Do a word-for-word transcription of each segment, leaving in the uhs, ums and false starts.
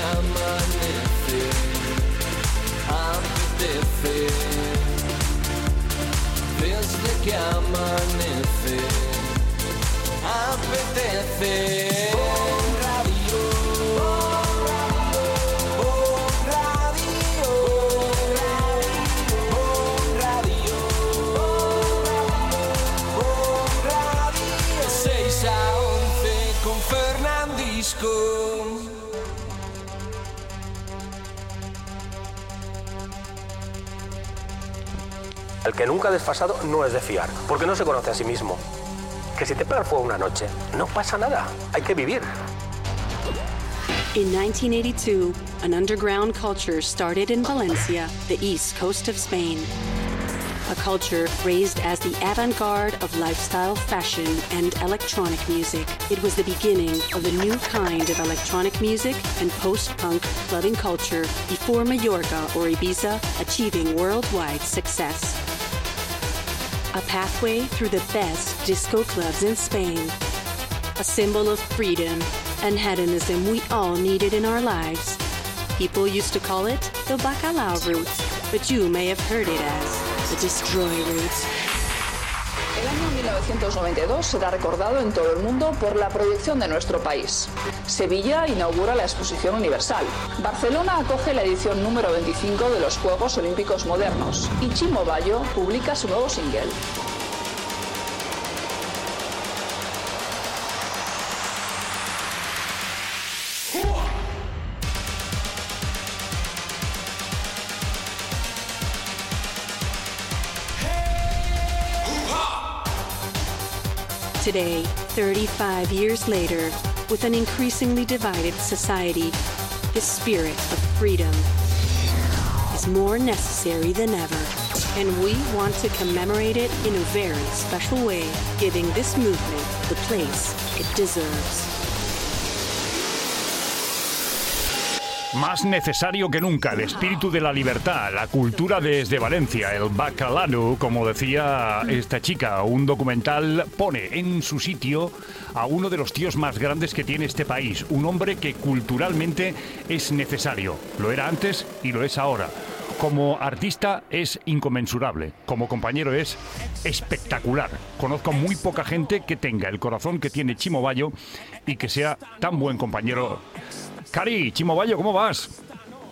amanece, apetece, desde que amanece, apetece. El que nunca ha desfasado no es de fiar, porque no se conoce a sí mismo. Que si te pega el fuego una noche, no pasa nada, hay que vivir. In nineteen eighty-two, an underground culture started in Valencia, the east coast of Spain. A culture raised as the avant-garde of lifestyle, fashion, and electronic music. It was the beginning of a new kind of electronic music and post-punk clubbing culture before Mallorca or Ibiza achieving worldwide success. A pathway through the best disco clubs in Spain. A symbol of freedom and hedonism we all needed in our lives. People used to call it the Bacalao route, but you may have heard it as the Destroy route. El año mil novecientos noventa y dos será recordado en todo el mundo por la proyección de nuestro país. Sevilla inaugura la Exposición Universal. Barcelona acoge la edición número veinticinco de los Juegos Olímpicos Modernos. Y Chimo Bayo publica su nuevo single. Today, thirty-five years later, with an increasingly divided society, the spirit of freedom is more necessary than ever. And we want to commemorate it in a very special way, giving this movement the place it deserves. Más necesario que nunca, el espíritu de la libertad, la cultura desde Valencia, el bacalao, como decía esta chica. Un documental pone en su sitio a uno de los tíos más grandes que tiene este país, un hombre que culturalmente es necesario. Lo era antes y lo es ahora. Como artista es inconmensurable, como compañero es espectacular. Conozco muy poca gente que tenga el corazón que tiene Chimo Bayo y que sea tan buen compañero. Cari, Chimo Bayo, ¿cómo vas?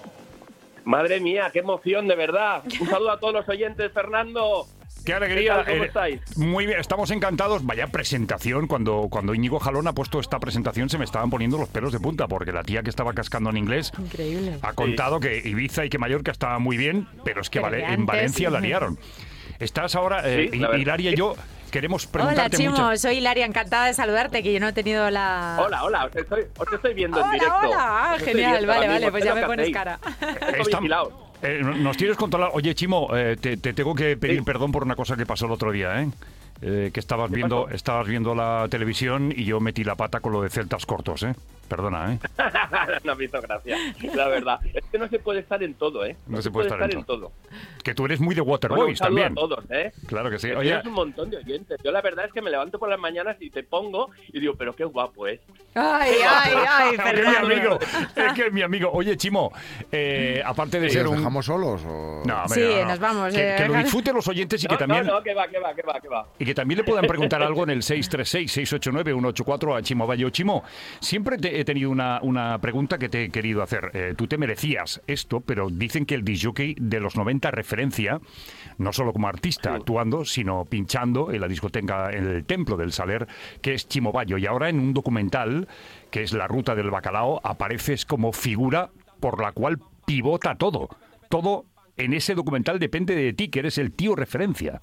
Madre mía, qué emoción, de verdad. Un saludo a todos los oyentes, Fernando. ¡Qué alegría! ¿Qué tal, ¿Cómo eh, estáis? Muy bien, estamos encantados. Vaya presentación. Cuando, cuando Íñigo Jalón ha puesto esta presentación se me estaban poniendo los pelos de punta, porque la tía que estaba cascando en inglés Increíble. ha contado sí. que Ibiza y que Mallorca estaba muy bien, pero es que Pero vale, que en Valencia antes... la liaron. Estás ahora, eh, Sí, Hilaria y yo queremos Hola, preguntarte Chimo, muchas... soy Hilaria, encantada de saludarte, que yo no he tenido la... Hola, hola, os estoy, os estoy viendo hola, en directo. Hola, hola, Os estoy genial, viendo vale, ahora vale, mismo, pues sé ya lo me que pones hacéis. cara. Estoy Están- vigilado. Eh, nos tienes controlado. Oye, Chimo, eh, te, te tengo que pedir Sí. perdón por una cosa que pasó el otro día, ¿eh? Eh, que estabas ¿Qué viendo, pasó? estabas viendo la televisión y yo metí la pata con lo de celtas cortos, ¿eh? Perdona, ¿eh? No me hizo gracia, la verdad. Es que no se puede estar en todo, ¿eh? No se puede estar en en todo. Que tú eres muy de Bueno, un Waterboys saludo también. a todos, ¿eh? Claro que sí. Es que Oye, eres un montón de oyentes. Yo la verdad es que me levanto por las mañanas y te pongo y digo, pero qué guapo es. Ay, ay, ay, es que mi Fernando. amigo, es que es mi amigo. Oye, Chimo, eh, aparte de ¿Y ser os un... dejamos solos? O... No, hombre, Sí, no, no. nos vamos, Que, eh, que lo dejar- disfruten los oyentes y que No, también... no, no, que va, que va, que va, que va, que va. Y que también le puedan preguntar algo en el seis tres seis, seis ocho nueve, uno ocho cuatro a Chimo Bayo. Chimo, siempre te he tenido una, una pregunta que te he querido hacer. Eh, tú te merecías esto, pero dicen que el disc-jockey de los noventa referencia, no solo como artista actuando, sino pinchando en la discoteca, en el Templo del Saler, que es Chimo Bayo. Y ahora en un documental, que es La Ruta del Bacalao, apareces como figura por la cual pivota todo. Todo en ese documental depende de ti, que eres el tío referencia.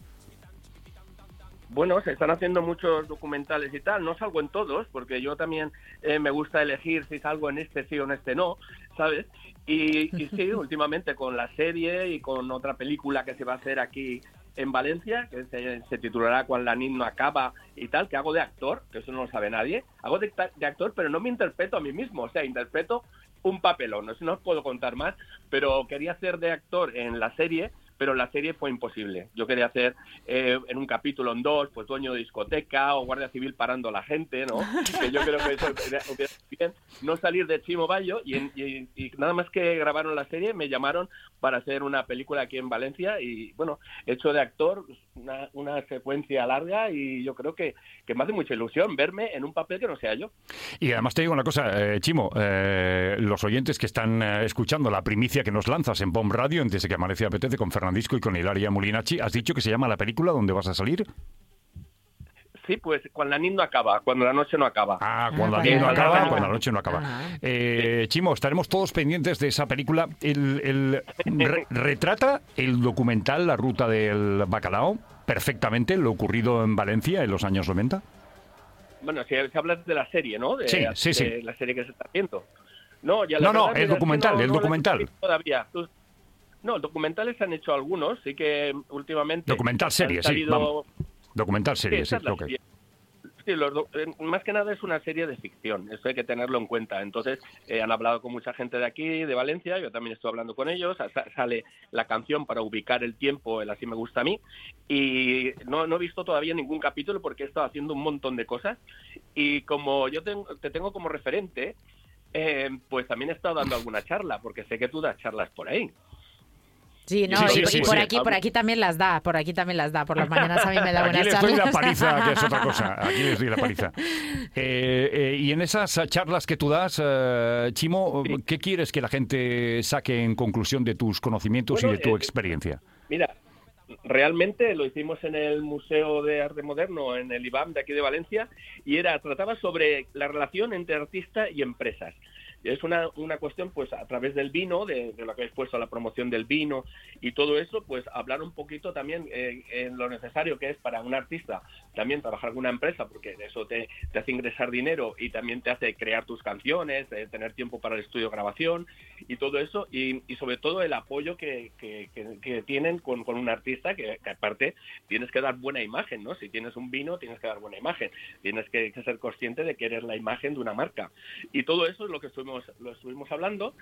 Bueno, se están haciendo muchos documentales y tal, no salgo en todos, porque yo también eh, me gusta elegir si salgo en este sí o en este no, ¿sabes? Y, y sí, últimamente con la serie y con otra película que se va a hacer aquí en Valencia, que se, se titulará Cuando la nit no acaba y tal, que hago de actor, que eso no lo sabe nadie, hago de, de actor, pero no me interpreto a mí mismo, o sea, interpreto un papelón, no, no os puedo contar más, pero quería hacer de actor en la serie pero la serie fue imposible. Yo quería hacer eh, en un capítulo, en dos, pues dueño de discoteca o guardia civil parando a la gente, ¿no? Que yo creo que eso hubiera sido bien. No salir de Chimo Bayo y, en, y, y nada más que grabaron la serie me llamaron para hacer una película aquí en Valencia y, bueno, he hecho de actor una, una secuencia larga y yo creo que, que me hace mucha ilusión verme en un papel que no sea yo. Y además te digo una cosa, eh, Chimo, eh, los oyentes que están eh, escuchando la primicia que nos lanzas en Bomb Radio, antes de que amanece apetece, con Fernandisco y con Hilaria Molinachi, has dicho que se llama la película donde vas a salir. Sí, pues cuando la nit no acaba, cuando la noche no acaba. Ah, cuando la nit no acaba, cuando la noche no acaba. Eh, Chimo, estaremos todos pendientes de esa película. El, el re, retrata el documental La Ruta del Bacalao perfectamente lo ocurrido en Valencia en los años noventa. Bueno, si, si hablas de la serie, ¿no? De, sí, sí, de sí. la serie que se está haciendo. No, ya la no, verdad, no, el mira, documental, no, el no documental. Todavía. No, documentales se han hecho algunos, sí que últimamente... Documental serie, salido... sí, vamos. Documental serie, sí, sí, sí okay. serie. Sí, los do... más que nada es una serie de ficción, eso hay que tenerlo en cuenta. Entonces, eh, han hablado con mucha gente de aquí, de Valencia, yo también estoy hablando con ellos, Sa- sale la canción para ubicar el tiempo, el Así me gusta a mí, y no, no he visto todavía ningún capítulo porque he estado haciendo un montón de cosas, y como yo tengo, te tengo como referente, eh, pues también he estado dando alguna charla, porque sé que tú das charlas por ahí. Sí, no, sí, sí, y, sí, y por sí. aquí, por aquí también las da, por aquí también las da. Por las mañanas a mí me da buenas Aquí les charlas. doy la paliza, que es otra cosa. Aquí les doy la paliza. Eh, eh, y en esas charlas que tú das, eh, Chimo, Sí. ¿qué quieres que la gente saque en conclusión de tus conocimientos Bueno, y de tu eh, experiencia? Mira, realmente lo hicimos en el Museo de Arte Moderno, en el I B A M de aquí de Valencia, y era trataba sobre la relación entre artista y empresas. Es una, una cuestión, pues, a través del vino, de, de lo que habéis puesto, la promoción del vino y todo eso, pues, hablar un poquito también eh, en lo necesario que es para un artista también trabajar en una empresa, porque eso te, te hace ingresar dinero y también te hace crear tus canciones, eh, tener tiempo para el estudio de grabación y todo eso, y, y sobre todo el apoyo que, que, que, que tienen con, con un artista, que, que aparte tienes que dar buena imagen, ¿no? Si tienes un vino, tienes que dar buena imagen, tienes que, que ser consciente de que eres la imagen de una marca. Y todo eso es lo que estuvimos lo estuvimos hablando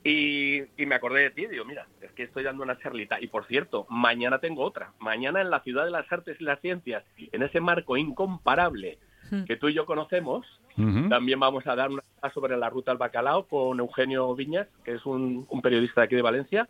y, y me acordé de ti, digo, mira, es que estoy dando una charlita y por cierto, mañana tengo otra, mañana en la Ciudad de las Artes y las Ciencias, en ese marco incomparable que tú y yo conocemos, uh-huh. también vamos a dar una sobre la Ruta del Bacalao con Eugenio Viñas, que es un, un periodista de aquí de Valencia,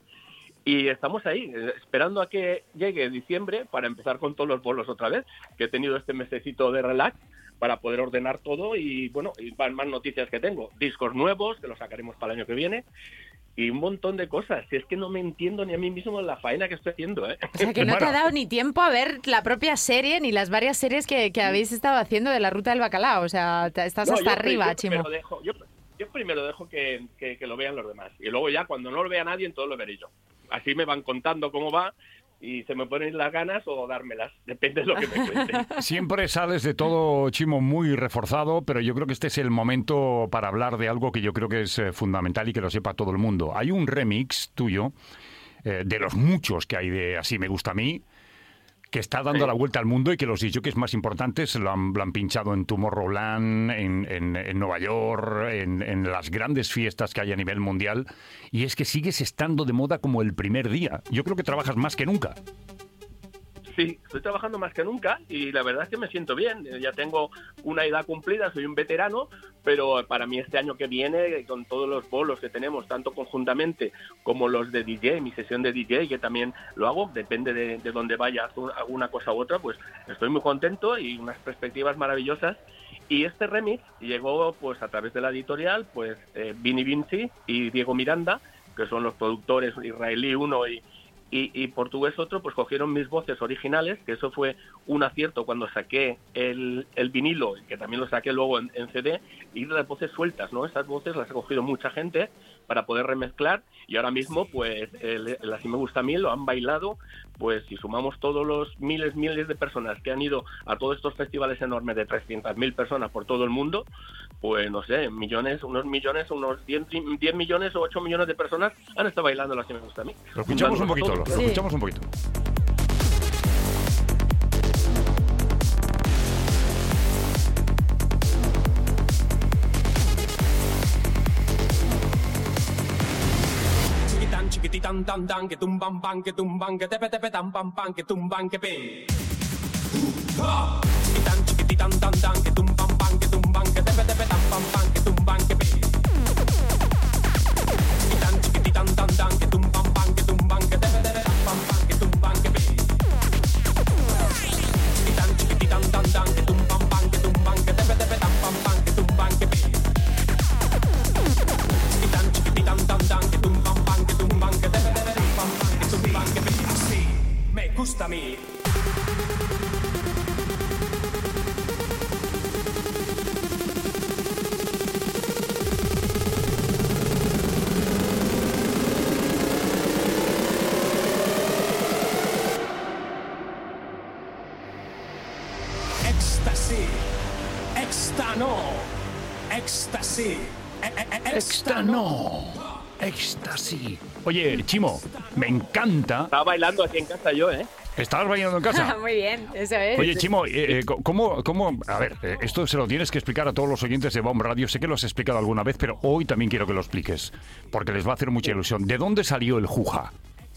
y estamos ahí, esperando a que llegue diciembre para empezar con todos los bolos otra vez, que he tenido este mesecito de relax para poder ordenar todo y, bueno, y van más noticias que tengo. Discos nuevos, que los sacaremos para el año que viene, y un montón de cosas. Si es que no me entiendo ni a mí mismo la faena que estoy haciendo, ¿eh? O sea, que no te ha dado ni tiempo a ver la propia serie ni las varias series que, que habéis estado haciendo de la Ruta del Bacalao. O sea, te, estás no, hasta yo, arriba, yo Chimo. Dejo, yo, yo primero dejo que, que, que lo vean los demás. Y luego ya, cuando no lo vea nadie, entonces lo veré yo. Así me van contando cómo va y se me ponen las ganas o dármelas. Depende de lo que me cuenten. Siempre sales de todo, Chimo, muy reforzado, pero yo creo que este es el momento para hablar de algo que yo creo que es eh, fundamental y que lo sepa todo el mundo. Hay un remix tuyo, eh, de los muchos que hay de Así me gusta a mí, que está dando sí. la vuelta al mundo y que los disjockeys más importantes lo han, lo han pinchado en Tomorrowland, en, en, en Nueva York, en, en las grandes fiestas que hay a nivel mundial. Y es que sigues estando de moda como el primer día. Yo creo que trabajas más que nunca. Sí, estoy trabajando más que nunca y la verdad es que me siento bien. Ya tengo una edad cumplida, soy un veterano, pero para mí este año que viene, con todos los bolos que tenemos, tanto conjuntamente como los de D J, mi sesión de D J, que también lo hago, depende de, de dónde vaya alguna cosa u otra, pues estoy muy contento y unas perspectivas maravillosas. Y este remix llegó pues a través de la editorial, pues eh, Vini Vinci y Diego Miranda, que son los productores israelí uno y Y, y portugués otro, pues cogieron mis voces originales, que eso fue un acierto cuando saqué el, el vinilo, que también lo saqué luego en, en C D, y las voces sueltas, ¿no? Esas voces las ha cogido mucha gente para poder remezclar, y ahora mismo, pues, el, el Así me gusta a mí lo han bailado, pues, si sumamos todos los miles, miles de personas que han ido a todos estos festivales enormes de trescientas mil personas por todo el mundo, pues, no sé, millones, unos millones, unos diez, diez millones o ocho millones de personas han estado bailando el Así me gusta a mí. Lo escuchamos un poquito, lo, lo sí. escuchamos un poquito. Chiquitán, chiquitito. tan tan tan que tumban pan que tumban que tepe tepe tan pan pan que tumban que pe. Uh, chiquitán chiquititán tan tan que tumban pan que tumban que tepe tepe tan pan pan que tumban que pe. Chiquitán chiquititán tan tan que tumban pan que tumban que tepe tepe tan pan pan que tumban que pe. Chiquitán chiquititán tan tan que tumban pan que tumban que tepe tepe tan pan pan que tumban que pe. Chiquitán chiquititán tan tan que tumban pan que tumban que tepe tepe tan pan pan que tumban que pe. Así me gusta a mí. Éxtasis, éxtano, éxtasis, Éxtano, éxtasis. Oye, Chimo, me encanta. Estaba bailando aquí en casa yo, ¿eh? ¿Estabas bailando en casa? Muy bien, eso es. Oye, Chimo, eh, eh, ¿cómo, ¿cómo...? A ver, eh, esto se lo tienes que explicar a todos los oyentes de Bomb Radio. Sé que lo has explicado alguna vez, pero hoy también quiero que lo expliques, porque les va a hacer mucha ilusión. ¿De dónde salió el juja?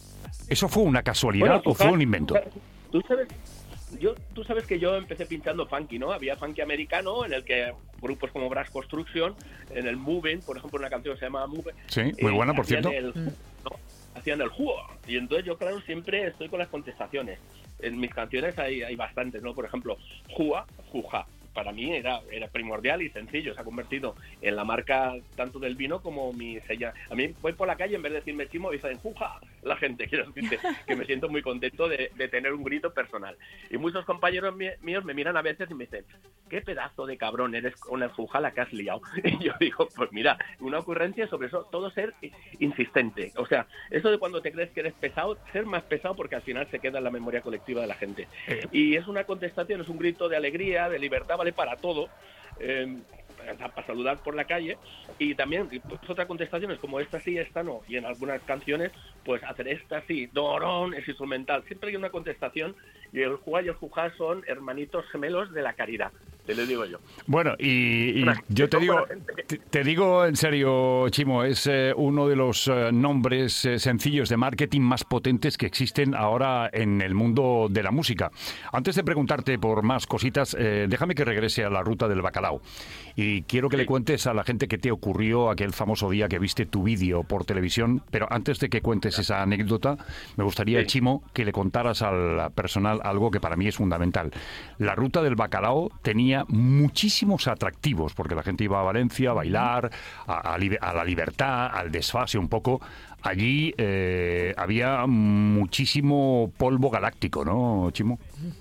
¿Eso fue una casualidad Bueno, o fue un invento? Tú sabes, yo, tú sabes que yo empecé pinchando funky, ¿no? Había funky americano en el que grupos como Brass Construction, en el Moving, por ejemplo, una canción que se llama Moving. Sí, muy buena, por hacían cierto. El, ¿no? Hacían el jugo. Y entonces yo, claro, siempre estoy con las contestaciones. En mis canciones hay, hay bastantes, ¿no? Por ejemplo, Jua, Juja. Para mí era, era primordial y sencillo. Se ha convertido en la marca tanto del vino como mi sella. A mí voy por la calle, en vez de decirme Chimo, dicen Juja. La gente, quiero decirte que me siento muy contento de, de tener un grito personal. Y muchos compañeros míos me miran a veces y me dicen, qué pedazo de cabrón eres con el Juja la que has liado. Y yo digo, pues mira, una ocurrencia sobre eso, todo ser insistente. O sea, eso de cuando te crees que eres pesado, ser más pesado porque al final se queda en la memoria colectiva de la gente. Y es una contestación, es un grito de alegría, de libertad, vale para todo, eh, para saludar por la calle. Y también pues, otras contestaciones como esta sí, esta no, y en algunas canciones pues hacer esta sí, dorón, es instrumental. Siempre hay una contestación y el Juá y el Jujá son hermanitos gemelos de la caridad, te lo digo yo. Bueno, y, y yo te digo, te, te digo en serio, Chimo, es eh, uno de los eh, nombres eh, sencillos de marketing más potentes que existen ahora en el mundo de la música. Antes de preguntarte por más cositas, eh, déjame que regrese a la ruta del bacalao. Y quiero que sí. le cuentes a la gente qué te ocurrió aquel famoso día que viste tu vídeo por televisión. Pero antes de que cuentes esa anécdota, me gustaría, sí. Chimo, que le contaras al personal algo que para mí es fundamental. La ruta del bacalao tenía muchísimos atractivos, porque la gente iba a Valencia a bailar, a, a, a la libertad, al desfase un poco. Allí eh, había muchísimo polvo galáctico, ¿no, Chimo?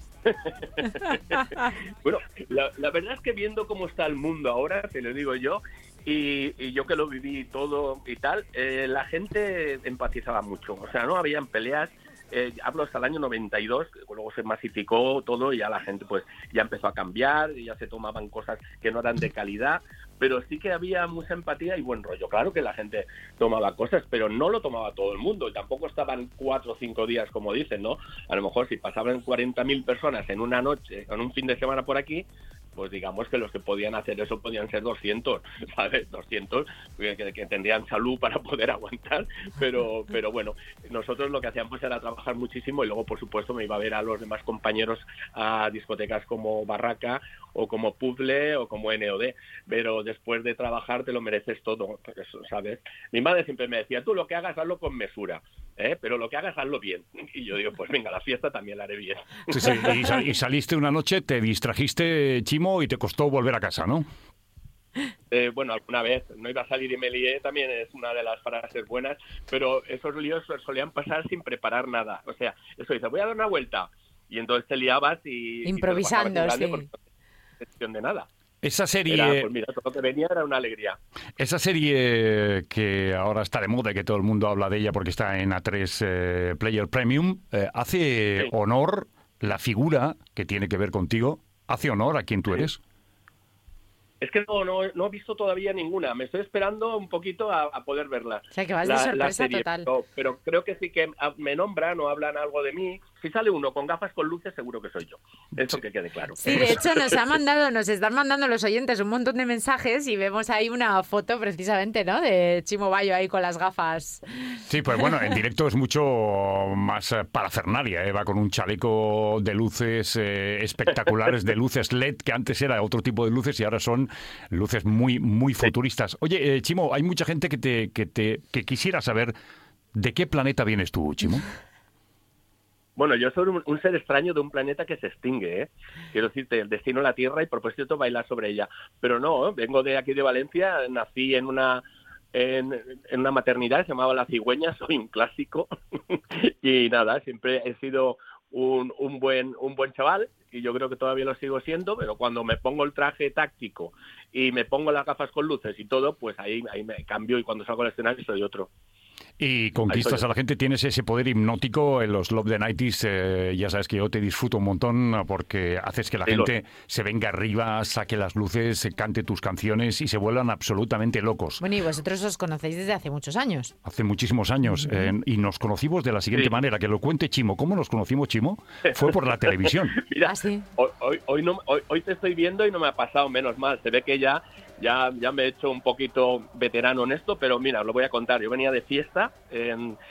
Bueno, la, la verdad es que viendo cómo está el mundo ahora, te lo digo yo, y, y yo que lo viví todo y tal, eh, la gente empatizaba mucho. O sea, no habían peleas. Eh, hablo hasta el año noventa y dos, luego se masificó todo y ya la gente pues ya empezó a cambiar, y ya se tomaban cosas que no eran de calidad, pero sí que había mucha empatía y buen rollo. Claro que la gente tomaba cosas, pero no lo tomaba todo el mundo, y tampoco estaban cuatro o cinco días como dicen, ¿no? A lo mejor si pasaban cuarenta mil personas en una noche, en un fin de semana por aquí, pues digamos que los que podían hacer eso podían ser doscientos, ¿sabes? doscientos que, que tendrían salud para poder aguantar, pero pero bueno, nosotros lo que hacíamos era trabajar muchísimo, y luego por supuesto me iba a ver a los demás compañeros a discotecas como Barraca o como Puzzle o como N O D, pero después de trabajar te lo mereces todo, ¿sabes? Mi madre siempre me decía, tú lo que hagas hazlo con mesura, ¿eh? Pero lo que hagas hazlo bien. Y yo digo, pues venga, la fiesta también la haré bien. Sí, sí. Y, sal- y saliste una noche, te distrajiste, Chimo, y te costó volver a casa, ¿no? Eh, bueno, alguna vez no iba a salir y me lié, también es una de las frases buenas, pero esos líos solían pasar sin preparar nada. O sea, eso dice, voy a dar una vuelta, y entonces te liabas y... Improvisando, y sí. No cuestión de nada. Esa serie... Era, pues mira, todo lo que venía era una alegría. Esa serie que ahora está de moda y que todo el mundo habla de ella porque está en A tres eh, Player Premium, eh, hace sí. honor, la figura que tiene que ver contigo, hace honor a quien tú eres. Es que no, no, no he visto todavía ninguna. Me estoy esperando un poquito a, a poder verla. O sea, que vas la, de sorpresa la serie, total. Pero, pero creo que sí que me nombran o hablan algo de mí. si sale uno con gafas con luces, seguro que soy yo. Eso que quede claro. Sí, de hecho nos ha mandado, nos están mandando los oyentes un montón de mensajes y vemos ahí una foto precisamente, ¿no? De Chimo Bayo ahí con las gafas. Sí, pues bueno, en directo es mucho más eh, parafernalia, ¿eh? Va con un chaleco de luces eh, espectaculares, de luces L E D, que antes era otro tipo de luces y ahora son luces muy, muy futuristas. Oye, eh, Chimo, hay mucha gente que te, que te que quisiera saber de qué planeta vienes tú, Chimo. Bueno, yo soy un, un ser extraño de un planeta que se extingue, ¿eh? Quiero decirte, el destino a la Tierra y por propósito bailar sobre ella. Pero no, ¿eh? Vengo de aquí de Valencia, nací en una en, en una maternidad que se llamaba La Cigüeña, soy un clásico. Y nada, siempre he sido un, un buen un buen chaval y yo creo que todavía lo sigo siendo, pero cuando me pongo el traje táctico y me pongo las gafas con luces y todo, pues ahí, ahí me cambio y cuando salgo al escenario soy otro. Y conquistas a la gente, tienes ese poder hipnótico en los Love the nineties, eh, ya sabes que yo te disfruto un montón porque haces que la sí, gente lo... se venga arriba, saque las luces, cante tus canciones y se vuelvan absolutamente locos. Bueno, y vosotros os conocéis desde hace muchos años. Hace muchísimos años, uh-huh. eh, y nos conocimos de la siguiente sí. manera, que lo cuente Chimo. ¿Cómo nos conocimos, Chimo? Fue por la televisión. Mira, ¿Ah, sí? hoy, hoy, hoy, no, hoy, hoy te estoy viendo y no me ha pasado, menos mal, se ve que ya... Ya, ya me he hecho un poquito veterano en esto, pero mira, os lo voy a contar. Yo venía de fiesta, eh,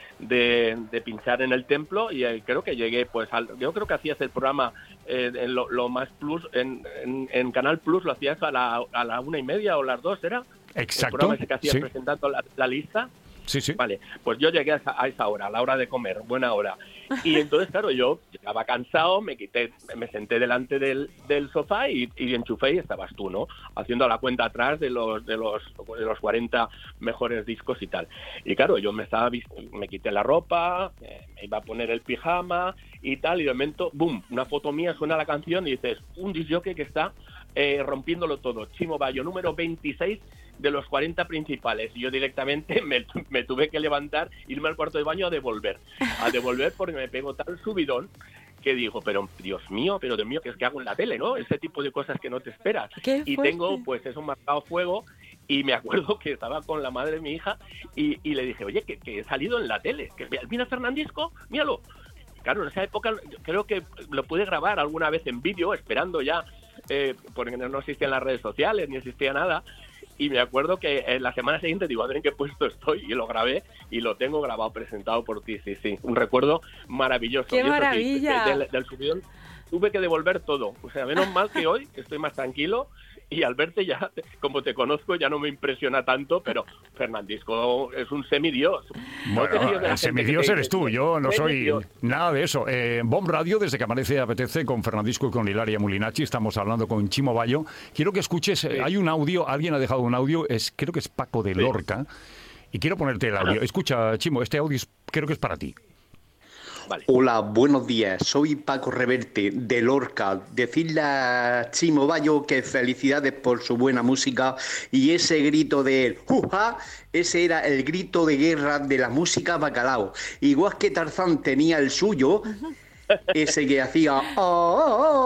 de, de pinchar en el templo y eh, creo que llegué, pues, al, yo creo que hacías el programa eh, en lo, lo más plus, en, en, en Canal Plus lo hacías a la, a la una y media o las dos, ¿era? Exacto. El programa ese que hacías sí. presentando la, la lista. Sí, sí. Vale, pues yo llegué a esa, a esa hora, a la hora de comer, buena hora. Y entonces, claro, yo llegaba cansado, me quité, me senté delante del, del sofá y, y enchufé y estabas tú, ¿no? Haciendo la cuenta atrás de los de los de los cuarenta mejores discos y tal. Y claro, yo me estaba me quité la ropa, me iba a poner el pijama y tal, y de momento, boom, una foto mía, suena la canción y dices, un disc jockey que está eh, rompiéndolo todo. Chimo Bayo, número veintiséis de los cuarenta principales, y yo directamente me, me tuve que levantar, irme al cuarto de baño a devolver, a devolver porque me pegó tal subidón que digo, pero Dios mío, pero Dios mío, que es que hago en la tele, ¿no? Ese tipo de cosas que no te esperas. Y tengo pues eso marcado fuego y me acuerdo que estaba con la madre de mi hija y, y le dije, oye, que, que he salido en la tele, que mira Fernandisco, míralo. Claro, en esa época creo que lo pude grabar alguna vez en vídeo, esperando ya, eh, porque no existían las redes sociales ni existía nada. Y me acuerdo que en la semana siguiente digo, a ver en qué puesto estoy, y lo grabé y lo tengo grabado, presentado por ti, sí, sí. Un recuerdo maravilloso. ¡Qué y eso maravilla! Sí, del, del subidón tuve que devolver todo. O sea, menos mal que hoy estoy más tranquilo y al verte ya, como te conozco, ya no me impresiona tanto, pero Fernandisco es un semidios. Bueno, no el semidios eres tú, yo no soy nada de eso. Eh, Bomb Radio, desde que amanece apetece, con Fernandisco y con Hilaria Mulinacci, estamos hablando con Chimo Bayo. Quiero que escuches, sí. hay un audio, alguien ha dejado un audio, es creo que es Paco de Lorca, sí. y quiero ponerte el audio. Escucha, Chimo, este audio es, creo que es para ti. Vale. Hola, buenos días. Soy Paco Reverte, de Lorca. Decirle a Chimo Bayo que felicidades por su buena música y ese grito de ¡juja! Ese era el grito de guerra de la música Bacalao. Igual que Tarzán tenía el suyo, ese que hacía ¡oh,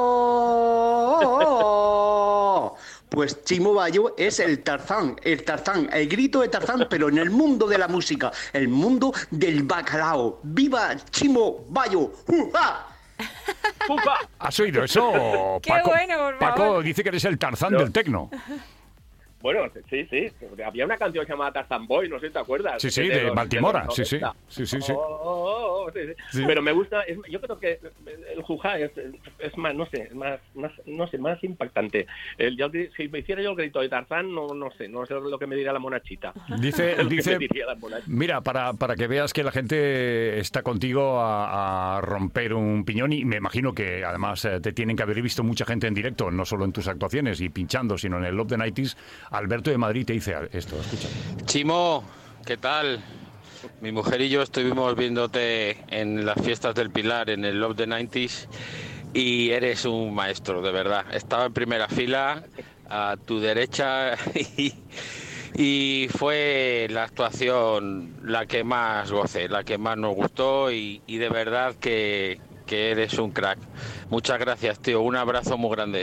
oh, oh, oh! Pues Chimo Bayo es el Tarzán, el Tarzán, el grito de Tarzán, pero en el mundo de la música, el mundo del bacalao. ¡Viva Chimo Bayo! ¡Uja! ¡Uja! ¿Has oído eso? ¡Qué Paco, bueno, por favor! Paco dice que eres el Tarzán no. del tecno. Bueno, sí, sí. Había una canción llamada Tarzan Boy, no sé si te acuerdas. Sí, sí, de, de Baltimora. Sí, sí. Sí, sí, sí. Oh, oh, oh, sí, sí. Sí. Pero me gusta, es, yo creo que el juja es, es más, no sé, más, más, no sé, más impactante. El, yo, si me hiciera yo el grito de Tarzán, no, no sé, no sé lo que me diría la monachita. Dice, dice mira, para, para que veas que la gente está contigo a, a romper un piñón, y me imagino que además te tienen que haber visto mucha gente en directo, no solo en tus actuaciones y pinchando, sino en el Love the nineties. Alberto de Madrid te dice esto, escucha. Chimo, ¿qué tal? Mi mujer y yo estuvimos viéndote en las fiestas del Pilar, en el Love the nineties, y eres un maestro, de verdad. Estaba en primera fila, a tu derecha, y, y fue la actuación la que más gocé, la que más nos gustó, y, y de verdad que, que eres un crack. Muchas gracias, tío. Un abrazo muy grande.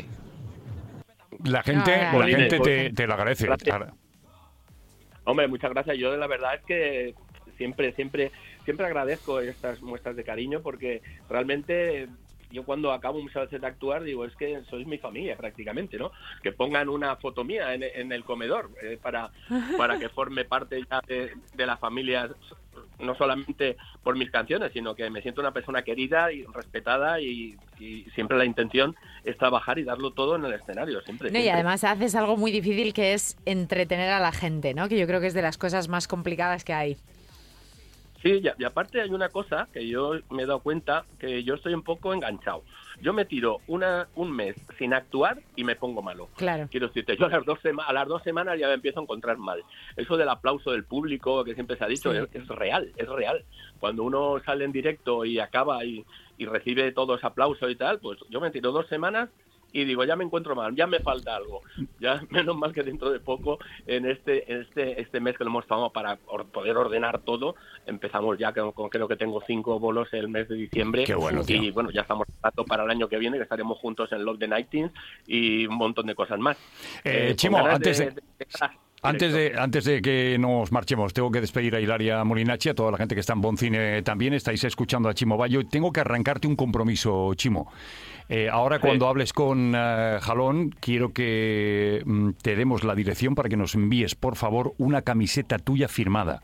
La gente, ah, la gente te, te lo agradece. Gracias. Hombre, muchas gracias. Yo la verdad es que siempre, siempre, siempre agradezco estas muestras de cariño porque realmente yo cuando acabo muchas veces de actuar digo, es que sois mi familia prácticamente, ¿no? Que pongan una foto mía en, en el comedor eh, para, para que forme parte ya de, de la familia, no solamente por mis canciones, sino que me siento una persona querida y respetada y, y siempre la intención es trabajar y darlo todo en el escenario, siempre, No, siempre. y además haces algo muy difícil que es entretener a la gente, ¿no? Que yo creo que es de las cosas más complicadas que hay. Sí, y, y aparte hay una cosa que yo me he dado cuenta, que yo estoy un poco enganchado. Yo me tiro una, un mes sin actuar y me pongo malo. Claro. Quiero decirte, yo a las, dos sema- a las dos semanas ya me empiezo a encontrar mal. Eso del aplauso del público, que siempre se ha dicho, Sí. es, es real, es real. Cuando uno sale en directo y acaba y, y recibe todo ese aplauso y tal, pues yo me tiro dos semanas y digo, ya me encuentro mal, ya me falta algo. Ya menos mal que dentro de poco, en este en este este mes que lo hemos tomado para or- poder ordenar todo, empezamos ya, con, con- creo que tengo cinco bolos el mes de diciembre. Qué bueno, tío. Y bueno, ya estamos tratando para el año que viene, que estaremos juntos en Love the Nineties y un montón de cosas más. Eh, Eh, Chimo, con ganas antes de- de- de- de- Antes de, antes de que nos marchemos, tengo que despedir a Hilaria Molinacci, a toda la gente que está en Boncine también. Estáis escuchando a Chimo Bayo. Tengo que arrancarte un compromiso, Chimo. Eh, ahora, Sí. cuando hables con eh, Jalón, quiero que mm, te demos la dirección para que nos envíes, por favor, una camiseta tuya firmada.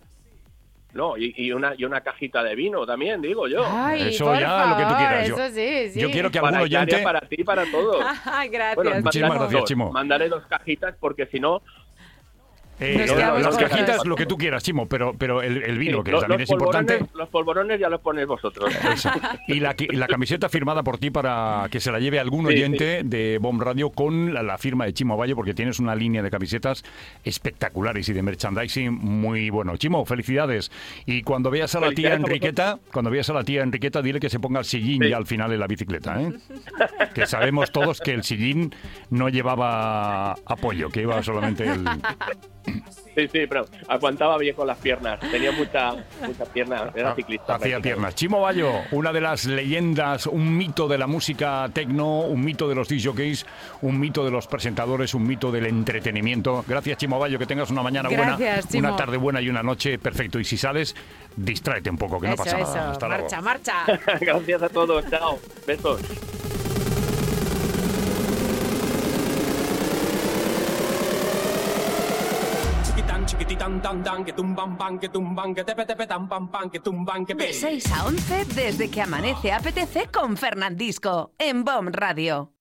No, y, y una y una cajita de vino también, digo yo. Ay, Eso por ya, favor, lo que tú quieras. Yo- Eso sí, sí. Yo quiero que algún Para Hilaria, oyente... para ti y para todos. Gracias. Bueno, Muchísimas mandaré gracias, dos, Chimo. Mandaré dos cajitas porque si no... Eh, Nos lo- quedamos las cortos. cajitas, lo que tú quieras, Chimo, pero, pero el, el vino, Sí, que los, también los es importante... polvorones- Los polvorones ya los ponéis vosotros. Eso. Y la, qui- la camiseta firmada por ti para que se la lleve algún Sí, oyente de Bomb Radio con la, la firma de Chimo Bayo, porque tienes una línea de camisetas espectaculares y de merchandising muy bueno. Chimo, felicidades. Y cuando veas a la tía Felicidades a Enriqueta, cuando veas a la tía Enriqueta, dile que se ponga el sillín Sí. ya al final en la bicicleta, ¿eh? Que sabemos todos que el sillín no llevaba apoyo, que iba solamente el... Sí, sí, pero aguantaba bien con las piernas. Tenía mucha, mucha pierna. Era ciclista. Hacía prácticamente. piernas. Chimo Bayo, una de las leyendas, un mito de la música tecno, un mito de los disc jockeys, un mito de los presentadores, un mito del entretenimiento. Gracias, Chimo Bayo, que tengas una mañana Gracias, buena, Chimo. una tarde buena y una noche perfecto. Y si sales, distráete un poco, que no Eso, pasa eso. nada. Hasta luego. Marcha, marcha. Gracias a todos. Chao. Besos. Chiquitán, chiquititán, tan, tan, que tumban, pan, que tumban, que tepe, tepe, tan, pan, pan, que tumban, que pe. De seis a once, desde que amanece apetece con Fernandisco, en Bomb Radio.